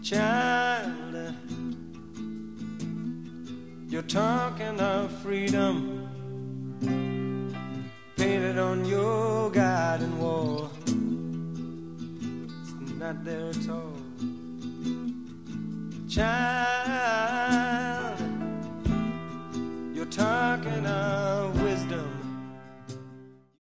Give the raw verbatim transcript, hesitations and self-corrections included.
Child, you're talking of freedom painted on your garden wall. It's not there at all. Child,